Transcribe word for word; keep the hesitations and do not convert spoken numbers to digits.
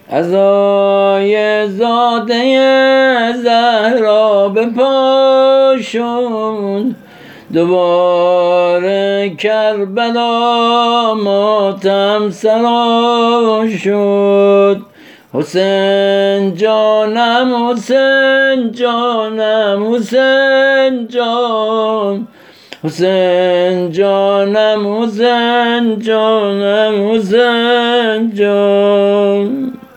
عزای زاده زهرا به پا شد، دوباره کربلا ماتم سرا شد. حسین جانم حسین جانم حسین جان، حسین جانم حسین جانم حسین جان.